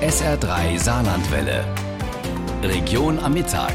SR3 Saarlandwelle. Region am Mittag.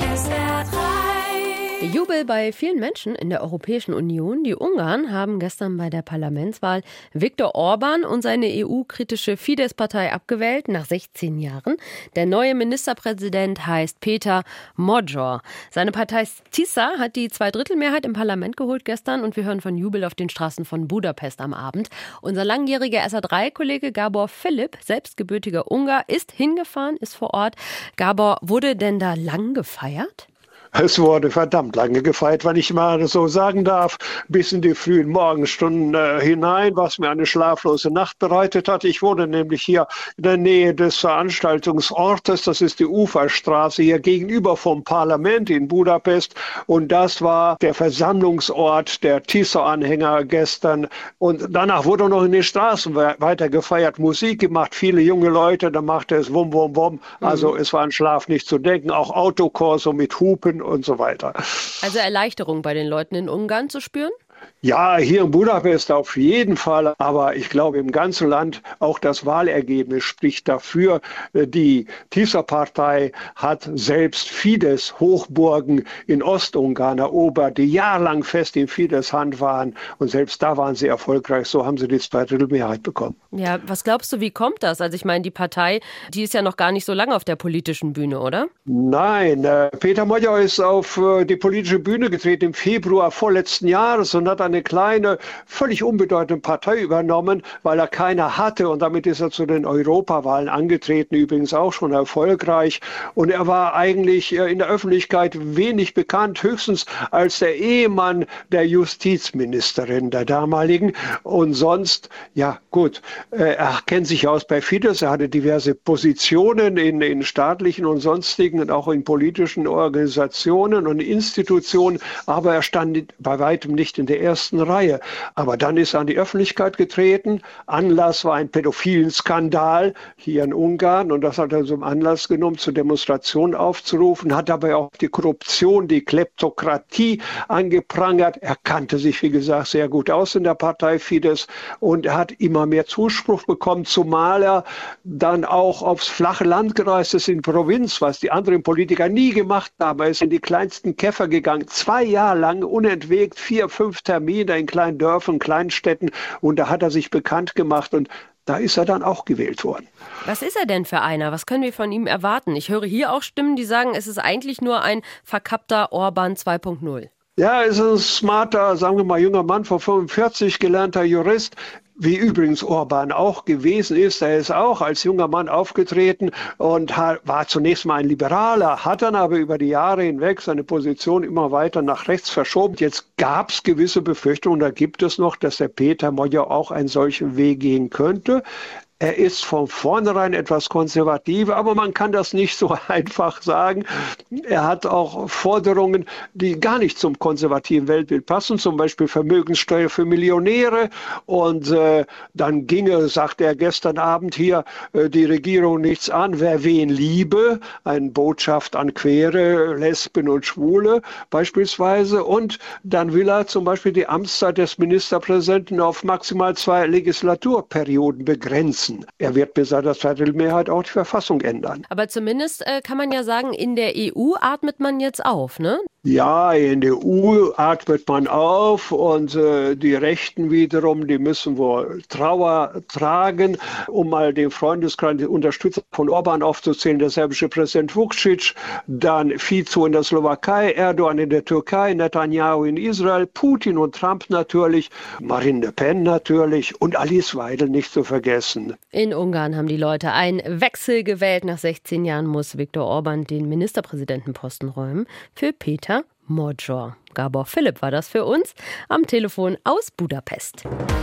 Der Jubel bei vielen Menschen in der Europäischen Union. Die Ungarn haben gestern bei der Parlamentswahl Viktor Orbán und seine EU-kritische Fidesz-Partei abgewählt nach 16 Jahren. Der neue Ministerpräsident heißt Péter Magyar. Seine Partei TISA hat die Zweidrittelmehrheit im Parlament geholt gestern und wir hören von Jubel auf den Straßen von Budapest am Abend. Unser langjähriger SR3-Kollege Gábor Philipp, selbst gebürtiger Ungar, ist hingefahren, ist vor Ort. Gábor, wurde denn da lang gefeiert? Es wurde verdammt lange gefeiert, wenn ich mal so sagen darf, bis in die frühen Morgenstunden hinein, was mir eine schlaflose Nacht bereitet hat. Ich wohne nämlich hier in der Nähe des Veranstaltungsortes, das ist die Uferstraße hier gegenüber vom Parlament in Budapest und das war der Versammlungsort der TISA-Anhänger gestern und danach wurde noch in den Straßen weiter gefeiert, Musik gemacht, viele junge Leute, da machte es Wum Wum Wum, also es war an Schlaf nicht zu denken, auch Autokorso mit Hupen und so weiter. Also Erleichterung bei den Leuten in Ungarn zu spüren? Ja, hier in Budapest auf jeden Fall, aber ich glaube im ganzen Land auch das Wahlergebnis spricht dafür. Die TISA-Partei hat selbst Fidesz-Hochburgen in Ostungarn erobert, die jahrelang fest in Fidesz Hand waren und selbst da waren sie erfolgreich, so haben sie die Zweidrittelmehrheit bekommen. Ja, was glaubst du, wie kommt das? Also ich meine, die Partei, die ist ja noch gar nicht so lange auf der politischen Bühne, oder? Nein, Péter Magyar ist auf die politische Bühne getreten im Februar vorletzten Jahres und hat eine kleine, völlig unbedeutende Partei übernommen, weil er keine hatte und damit ist er zu den Europawahlen angetreten, übrigens auch schon erfolgreich und er war eigentlich in der Öffentlichkeit wenig bekannt, höchstens als der Ehemann der Justizministerin der damaligen und sonst, ja gut, er kennt sich aus bei Fidesz, er hatte diverse Positionen in staatlichen und sonstigen und auch in politischen Organisationen und Institutionen, aber er stand bei weitem nicht in der ersten Reihe. Aber dann ist er an die Öffentlichkeit getreten. Anlass war ein pädophilen Skandal hier in Ungarn und das hat er zum Anlass genommen, zur Demonstration aufzurufen, hat dabei auch die Korruption, die Kleptokratie angeprangert. Er kannte sich, wie gesagt, sehr gut aus in der Partei Fidesz und er hat immer mehr Zuspruch bekommen, zumal er dann auch aufs flache Land gereist ist in Provinz, was die anderen Politiker nie gemacht haben. Er ist in die kleinsten Käfer gegangen, 2 Jahre lang unentwegt, 4, 5 Termine in kleinen Dörfern, Kleinstädten und da hat er sich bekannt gemacht und da ist er dann auch gewählt worden. Was ist er denn für einer? Was können wir von ihm erwarten? Ich höre hier auch Stimmen, die sagen, es ist eigentlich nur ein verkappter Orbán 2.0. Ja, er ist ein smarter, sagen wir mal, junger Mann von 45, gelernter Jurist, wie übrigens Orbán auch gewesen ist. Er ist auch als junger Mann aufgetreten und war zunächst mal ein Liberaler, hat dann aber über die Jahre hinweg seine Position immer weiter nach rechts verschoben. Jetzt gab es gewisse Befürchtungen, da gibt es noch, dass der Péter Magyar auch einen solchen Weg gehen könnte. Er ist von vornherein etwas konservativ, aber man kann das nicht so einfach sagen. Er hat auch Forderungen, die gar nicht zum konservativen Weltbild passen, zum Beispiel Vermögenssteuer für Millionäre. Und dann ginge, sagte er gestern Abend hier, die Regierung nichts an, wer wen liebe. Eine Botschaft an Queere, Lesben und Schwule beispielsweise. Und dann will er zum Beispiel die Amtszeit des Ministerpräsidenten auf maximal 2 Legislaturperioden begrenzen. Er wird bis seiner Zweidrittelmehrheit auch die Verfassung ändern. Aber zumindest kann man ja sagen, in der EU atmet man jetzt auf, ne? Ja, in der EU atmet man auf und die Rechten wiederum, die müssen wohl Trauer tragen, um mal den Freundeskreis, die Unterstützer von Orbán aufzuzählen, der serbische Präsident Vučić, dann Fico in der Slowakei, Erdogan in der Türkei, Netanyahu in Israel, Putin und Trump natürlich, Marine Le Pen natürlich und Alice Weidel nicht zu vergessen. In Ungarn haben die Leute einen Wechsel gewählt. Nach 16 Jahren muss Viktor Orbán den Ministerpräsidentenposten räumen für Péter Magyar. Gábor Philipp war das für uns am Telefon aus Budapest.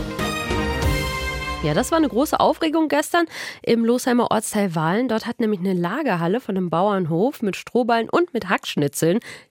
Ja, das war eine große Aufregung gestern im Losheimer Ortsteil Wahlen. Dort hat nämlich eine Lagerhalle von einem Bauernhof mit Strohballen und mit Hackschnitzeln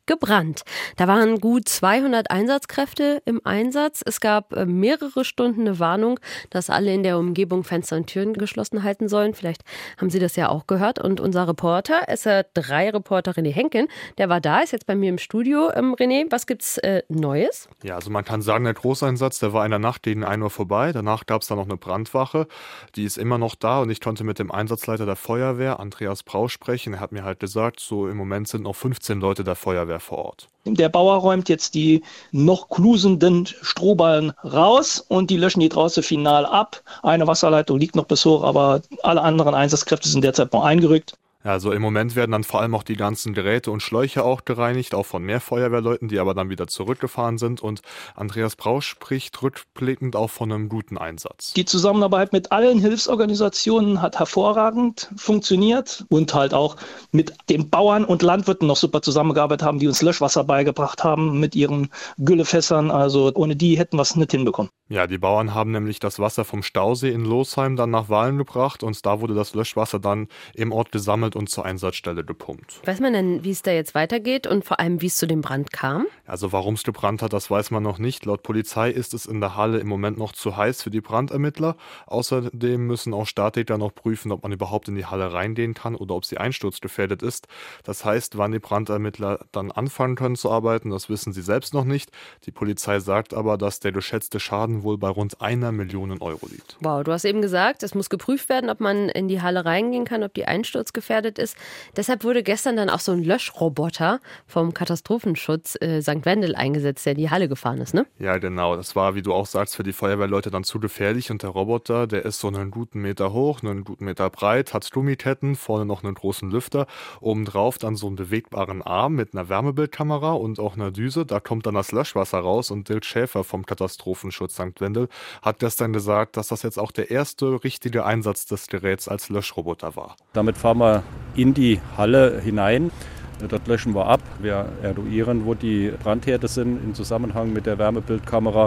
gebrannt. Da waren gut 200 Einsatzkräfte im Einsatz. Es gab mehrere Stunden eine Warnung, dass alle in der Umgebung Fenster und Türen geschlossen halten sollen. Vielleicht haben Sie das ja auch gehört. Und unser Reporter, SR3-Reporter René Henken, der war da, ist jetzt bei mir im Studio. René, was gibt's Neues? Ja, also man kann sagen, der Großeinsatz, der war in der Nacht gegen 1 Uhr vorbei. Danach gab es dann noch eine Brandwache. Die ist immer noch da und ich konnte mit dem Einsatzleiter der Feuerwehr, Andreas Brausch, sprechen. Er hat mir halt gesagt, so im Moment sind noch 15 Leute der Feuerwehr vor Ort. Der Bauer räumt jetzt die noch klusenden Strohballen raus und die löschen die draußen final ab. Eine Wasserleitung liegt noch bis hoch, aber alle anderen Einsatzkräfte sind derzeit noch eingerückt. Also im Moment werden dann vor allem auch die ganzen Geräte und Schläuche auch gereinigt, auch von mehr Feuerwehrleuten, die aber dann wieder zurückgefahren sind. Und Andreas Brausch spricht rückblickend auch von einem guten Einsatz. Die Zusammenarbeit mit allen Hilfsorganisationen hat hervorragend funktioniert und halt auch mit den Bauern und Landwirten noch super zusammengearbeitet haben, die uns Löschwasser beigebracht haben mit ihren Güllefässern. Also ohne die hätten wir es nicht hinbekommen. Ja, die Bauern haben nämlich das Wasser vom Stausee in Losheim dann nach Wahlen gebracht und da wurde das Löschwasser dann im Ort gesammelt und zur Einsatzstelle gepumpt. Weiß man denn, wie es da jetzt weitergeht und vor allem, wie es zu dem Brand kam? Also warum es gebrannt hat, das weiß man noch nicht. Laut Polizei ist es in der Halle im Moment noch zu heiß für die Brandermittler. Außerdem müssen auch Statiker noch prüfen, ob man überhaupt in die Halle reingehen kann oder ob sie einsturzgefährdet ist. Das heißt, wann die Brandermittler dann anfangen können zu arbeiten, das wissen sie selbst noch nicht. Die Polizei sagt aber, dass der geschätzte Schaden wohl bei rund 1 Million Euro liegt. Wow, du hast eben gesagt, es muss geprüft werden, ob man in die Halle reingehen kann, ob die einsturzgefährdet ist. Deshalb wurde gestern dann auch so ein Löschroboter vom Katastrophenschutz St. Wendel eingesetzt, der in die Halle gefahren ist, ne? Ja, genau. Das war, wie du auch sagst, für die Feuerwehrleute dann zu gefährlich. Und der Roboter, der ist so einen guten Meter hoch, einen guten Meter breit, hat Gummiketten, vorne noch einen großen Lüfter, obendrauf dann so einen bewegbaren Arm mit einer Wärmebildkamera und auch einer Düse. Da kommt dann das Löschwasser raus und Dirk Schäfer vom Katastrophenschutz St. Wendel hat gestern gesagt, dass das jetzt auch der erste richtige Einsatz des Geräts als Löschroboter war. Damit fahren wir in die Halle hinein. Dort löschen wir ab. Wir eruieren, wo die Brandherde sind im Zusammenhang mit der Wärmebildkamera.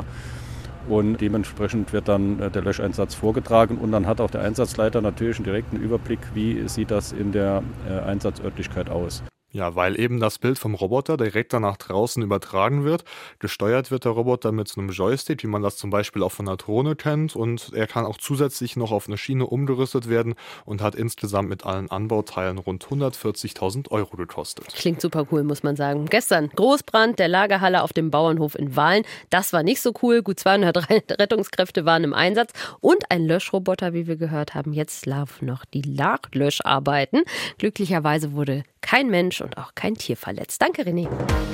Und dementsprechend wird dann der Löscheinsatz vorgetragen. Und dann hat auch der Einsatzleiter natürlich einen direkten Überblick, wie sieht das in der Einsatzörtlichkeit aus. Ja, weil eben das Bild vom Roboter direkt dann nach draußen übertragen wird. Gesteuert wird der Roboter mit so einem Joystick, wie man das zum Beispiel auch von der Drohne kennt. Und er kann auch zusätzlich noch auf eine Schiene umgerüstet werden und hat insgesamt mit allen Anbauteilen rund 140.000 Euro gekostet. Klingt super cool, muss man sagen. Gestern Großbrand der Lagerhalle auf dem Bauernhof in Wahlen. Das war nicht so cool. Gut 200 Rettungskräfte waren im Einsatz und ein Löschroboter, wie wir gehört haben. Jetzt laufen noch die Nachlöscharbeiten. Glücklicherweise wurde kein Mensch und auch kein Tier verletzt. Danke, René.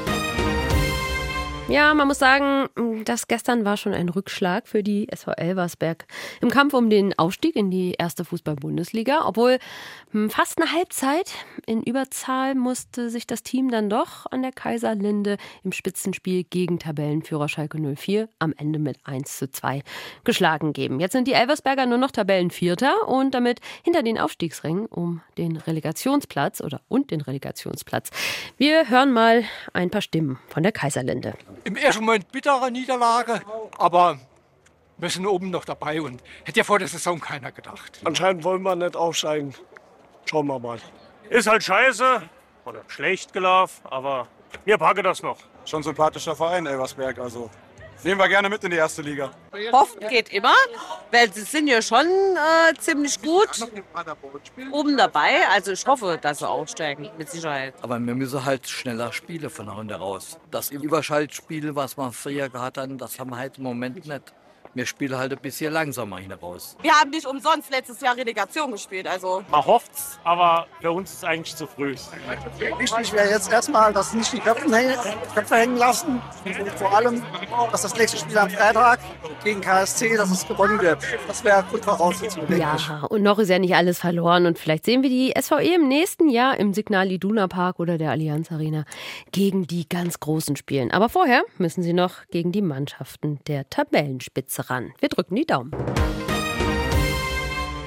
Ja, man muss sagen, das gestern war schon ein Rückschlag für die SV Elversberg im Kampf um den Aufstieg in die erste Fußball-Bundesliga. Obwohl fast eine Halbzeit in Überzahl musste sich das Team dann doch an der Kaiserlinde im Spitzenspiel gegen Tabellenführer Schalke 04 am Ende mit 1:2 geschlagen geben. Jetzt sind die Elversberger nur noch Tabellenvierter und damit hinter den Aufstiegsrängen um den Relegationsplatz und den Relegationsplatz. Wir hören mal ein paar Stimmen von der Kaiserlinde. Im ersten Moment bittere Niederlage, aber wir sind oben noch dabei und hätte ja vor der Saison keiner gedacht. Anscheinend wollen wir nicht aufsteigen. Schauen wir mal. Ist halt scheiße oder schlecht gelaufen, aber wir packen das noch. Schon ein sympathischer Verein, Elversberg, also nehmen wir gerne mit in die erste Liga. Hoffen geht immer, weil sie sind ja schon ziemlich gut oben dabei. Also ich hoffe, dass sie aufsteigen, mit Sicherheit. Aber wir müssen halt schneller spielen von hinten raus. Das Überschaltspiel, was wir früher gehabt haben, das haben wir halt im Moment nicht. Wir spielen halt ein bisschen langsamer hinaus. Wir haben nicht umsonst letztes Jahr Relegation gespielt. Also. Man hofft's, aber für uns ist es eigentlich zu früh. Wichtig wäre jetzt erstmal, dass nicht die Köpfe hängen lassen. Und vor allem, dass das nächste Spiel am Freitag gegen KSC, dass es gewonnen wird. Das wäre gut Voraussetzung. Ja, und noch ist ja nicht alles verloren. Und vielleicht sehen wir die SVE im nächsten Jahr im Signal Iduna Park oder der Allianz Arena gegen die ganz Großen spielen. Aber vorher müssen sie noch gegen die Mannschaften der Tabellenspitze ran. Wir drücken die Daumen.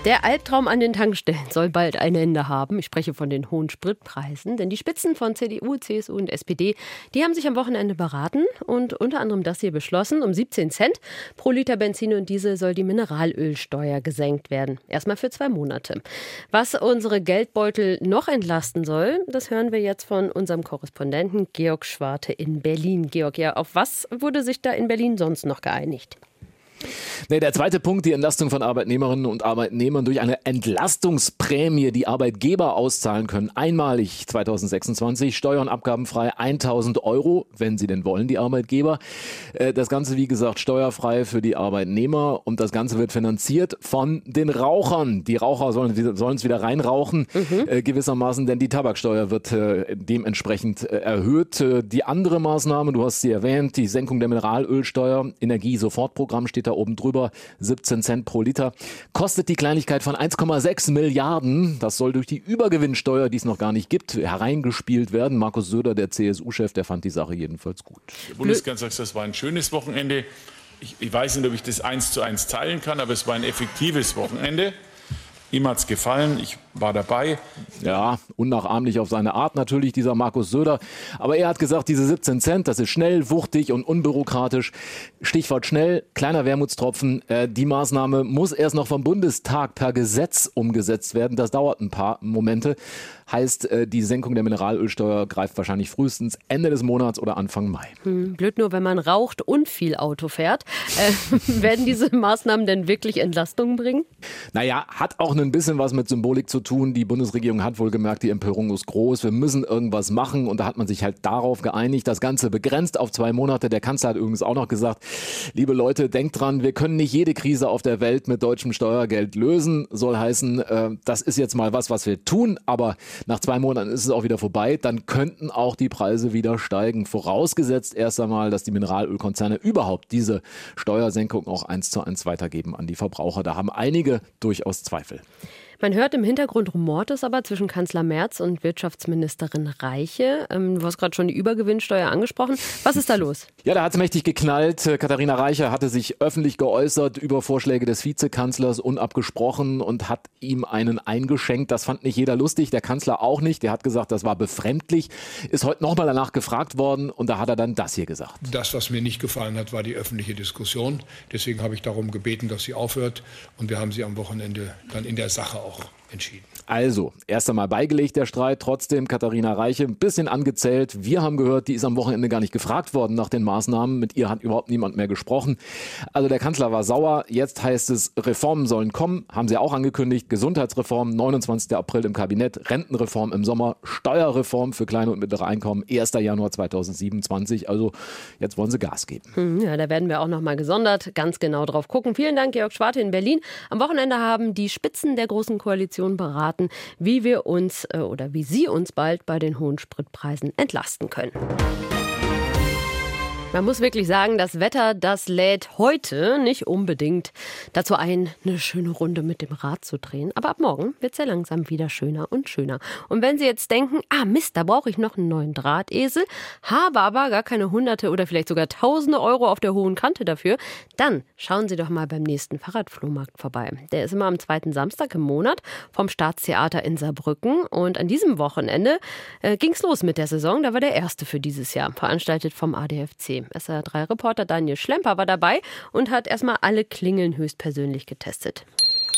Der Albtraum an den Tankstellen soll bald ein Ende haben. Ich spreche von den hohen Spritpreisen, denn die Spitzen von CDU, CSU und SPD, die haben sich am Wochenende beraten und unter anderem das hier beschlossen. Um 17 Cent pro Liter Benzin und Diesel soll die Mineralölsteuer gesenkt werden. Erstmal für 2 Monate. Was unsere Geldbeutel noch entlasten soll, das hören wir jetzt von unserem Korrespondenten Georg Schwarte in Berlin. Georg, ja, auf was wurde sich da in Berlin sonst noch geeinigt? Der zweite Punkt, die Entlastung von Arbeitnehmerinnen und Arbeitnehmern durch eine Entlastungsprämie, die Arbeitgeber auszahlen können. Einmalig 2026, Steuern abgabenfrei 1.000 €, wenn sie denn wollen, die Arbeitgeber. Das Ganze, wie gesagt, steuerfrei für die Arbeitnehmer und das Ganze wird finanziert von den Rauchern. Die Raucher sollen es wieder reinrauchen, gewissermaßen, denn die Tabaksteuer wird dementsprechend erhöht. Die andere Maßnahme, du hast sie erwähnt, die Senkung der Mineralölsteuer, Energiesofortprogramm steht da oben drüber, 17 Cent pro Liter, kostet die Kleinigkeit von 1,6 Milliarden. Das soll durch die Übergewinnsteuer, die es noch gar nicht gibt, hereingespielt werden. Markus Söder, der CSU-Chef, der fand die Sache jedenfalls gut. Der Bundeskanzler sagt, das war ein schönes Wochenende. Ich weiß nicht, ob ich das 1:1 teilen kann, aber es war ein effektives Wochenende. Ihm hat's gefallen, ich war dabei. Ja, unnachahmlich auf seine Art natürlich, dieser Markus Söder. Aber er hat gesagt, diese 17 Cent, das ist schnell, wuchtig und unbürokratisch. Stichwort schnell, kleiner Wermutstropfen. Die Maßnahme muss erst noch vom Bundestag per Gesetz umgesetzt werden. Das dauert ein paar Momente. Heißt, die Senkung der Mineralölsteuer greift wahrscheinlich frühestens Ende des Monats oder Anfang Mai. Blöd nur, wenn man raucht und viel Auto fährt. Werden diese Maßnahmen denn wirklich Entlastungen bringen? Naja, hat auch ein bisschen was mit Symbolik zu tun. Die Bundesregierung hat wohl gemerkt, die Empörung ist groß. Wir müssen irgendwas machen. Und da hat man sich halt darauf geeinigt. Das Ganze begrenzt auf 2 Monate. Der Kanzler hat übrigens auch noch gesagt, liebe Leute, denkt dran, wir können nicht jede Krise auf der Welt mit deutschem Steuergeld lösen. Soll heißen, das ist jetzt mal was wir tun. Aber nach 2 Monaten ist es auch wieder vorbei. Dann könnten auch die Preise wieder steigen. Vorausgesetzt erst einmal, dass die Mineralölkonzerne überhaupt diese Steuersenkung auch 1:1 weitergeben an die Verbraucher. Da haben einige durchaus Zweifel. Man hört im Hintergrund rumort es aber zwischen Kanzler Merz und Wirtschaftsministerin Reiche. Du hast gerade schon die Übergewinnsteuer angesprochen. Was ist da los? Ja, da hat es mächtig geknallt. Katharina Reiche hatte sich öffentlich geäußert über Vorschläge des Vizekanzlers, unabgesprochen, und hat ihm einen eingeschenkt. Das fand nicht jeder lustig, der Kanzler auch nicht. Der hat gesagt, das war befremdlich. Ist heute nochmal danach gefragt worden und da hat er dann das hier gesagt. Das, was mir nicht gefallen hat, war die öffentliche Diskussion. Deswegen habe ich darum gebeten, dass sie aufhört. Und wir haben sie am Wochenende dann in der Sache auch entschieden. Also, erst einmal beigelegt der Streit, trotzdem Katharina Reiche ein bisschen angezählt. Wir haben gehört, die ist am Wochenende gar nicht gefragt worden nach den Maßnahmen. Mit ihr hat überhaupt niemand mehr gesprochen. Also der Kanzler war sauer. Jetzt heißt es, Reformen sollen kommen, haben sie auch angekündigt. Gesundheitsreform, 29. April im Kabinett, Rentenreform im Sommer, Steuerreform für kleine und mittlere Einkommen, 1. Januar 2027. Also jetzt wollen sie Gas geben. Ja, da werden wir auch noch mal gesondert ganz genau drauf gucken. Vielen Dank, Georg Schwarte in Berlin. Am Wochenende haben die Spitzen der Großen Koalition beraten, wie wir uns oder wie Sie uns bald bei den hohen Spritpreisen entlasten können. Man muss wirklich sagen, das Wetter, das lädt heute nicht unbedingt dazu ein, eine schöne Runde mit dem Rad zu drehen. Aber ab morgen wird es ja langsam wieder schöner und schöner. Und wenn Sie jetzt denken, Mist, da brauche ich noch einen neuen Drahtesel, habe aber gar keine Hunderte oder vielleicht sogar Tausende Euro auf der hohen Kante dafür, dann schauen Sie doch mal beim nächsten Fahrradflohmarkt vorbei. Der ist immer am 2. Samstag im Monat vom Staatstheater in Saarbrücken. Und an diesem Wochenende ging es los mit der Saison. Da war der erste für dieses Jahr, veranstaltet vom ADFC. SR3-Reporter Daniel Schlemper war dabei und hat erstmal alle Klingeln höchstpersönlich getestet.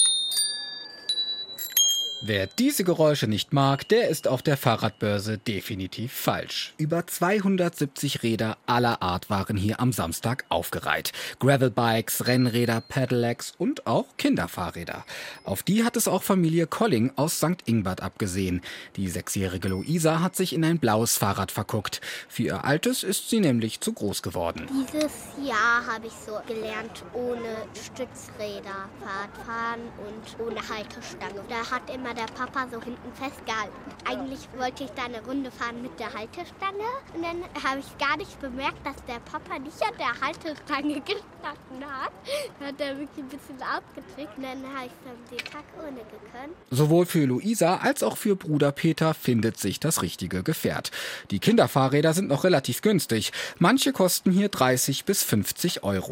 Wer diese Geräusche nicht mag, der ist auf der Fahrradbörse definitiv falsch. Über 270 Räder aller Art waren hier am Samstag aufgereiht. Gravelbikes, Rennräder, Pedelecs und auch Kinderfahrräder. Auf die hat es auch Familie Colling aus St. Ingbert abgesehen. Die 6-jährige Luisa hat sich in ein blaues Fahrrad verguckt. Für ihr altes ist sie nämlich zu groß geworden. Dieses Jahr habe ich so gelernt, ohne Stützräder Fahrradfahren und ohne Haltestange. Da hat immer der Papa so hinten festgehalten. Eigentlich wollte ich da eine Runde fahren mit der Haltestange und dann habe ich gar nicht bemerkt, dass der Papa nicht an der Haltestange gestanden hat. Da hat er wirklich ein bisschen abgetrickt und dann habe ich dann den Tag ohne gekonnt. Sowohl für Luisa als auch für Bruder Peter findet sich das richtige Gefährt. Die Kinderfahrräder sind noch relativ günstig. Manche kosten hier 30 bis 50 Euro.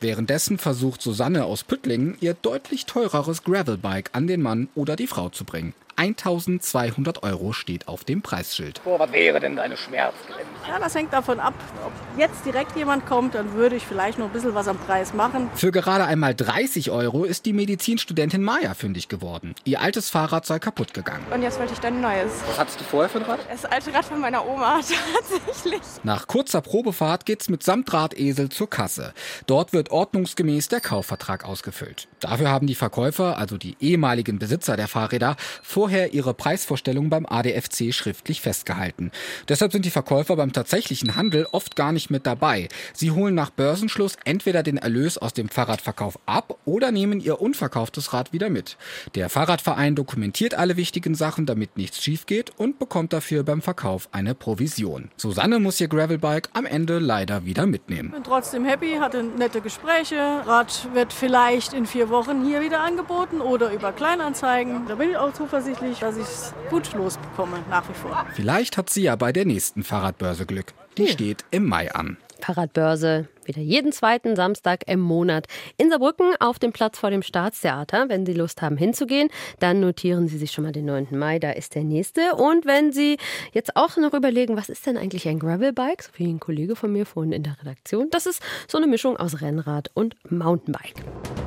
Währenddessen versucht Susanne aus Püttlingen, ihr deutlich teureres Gravelbike an den Mann oder die Frau zu bringen. 1.200 € steht auf dem Preisschild. Was wäre denn deine Schmerzgrenze? Ja, das hängt davon ab, ob jetzt direkt jemand kommt, dann würde ich vielleicht noch ein bisschen was am Preis machen. Für gerade einmal 30 € ist die Medizinstudentin Maja fündig geworden. Ihr altes Fahrrad sei kaputt gegangen. Und jetzt wollte ich dann ein neues. Was hattest du vorher für ein Rad? Das alte Rad von meiner Oma, tatsächlich. Nach kurzer Probefahrt geht's mit Samtdrahtesel zur Kasse. Dort wird ordnungsgemäß der Kaufvertrag ausgefüllt. Dafür haben die Verkäufer, also die ehemaligen Besitzer der Fahrräder, vorher ihre Preisvorstellung beim ADFC schriftlich festgehalten. Deshalb sind die Verkäufer beim tatsächlichen Handel oft gar nicht mit dabei. Sie holen nach Börsenschluss entweder den Erlös aus dem Fahrradverkauf ab oder nehmen ihr unverkauftes Rad wieder mit. Der Fahrradverein dokumentiert alle wichtigen Sachen, damit nichts schief geht, und bekommt dafür beim Verkauf eine Provision. Susanne muss ihr Gravelbike am Ende leider wieder mitnehmen. Bin trotzdem happy, hatte nette Gespräche. Rad wird vielleicht in 4 Wochen hier wieder angeboten oder über Kleinanzeigen. Da bin ich auch zuversichtlich, dass ich es gut losbekomme, nach wie vor. Vielleicht hat sie ja bei der nächsten Fahrradbörse Glück. Die steht im Mai an. Fahrradbörse wieder jeden 2. Samstag im Monat in Saarbrücken auf dem Platz vor dem Staatstheater. Wenn Sie Lust haben hinzugehen, dann notieren Sie sich schon mal den 9. Mai, da ist der nächste. Und wenn Sie jetzt auch noch überlegen, was ist denn eigentlich ein Gravelbike, so wie ein Kollege von mir vorhin in der Redaktion, das ist so eine Mischung aus Rennrad und Mountainbike.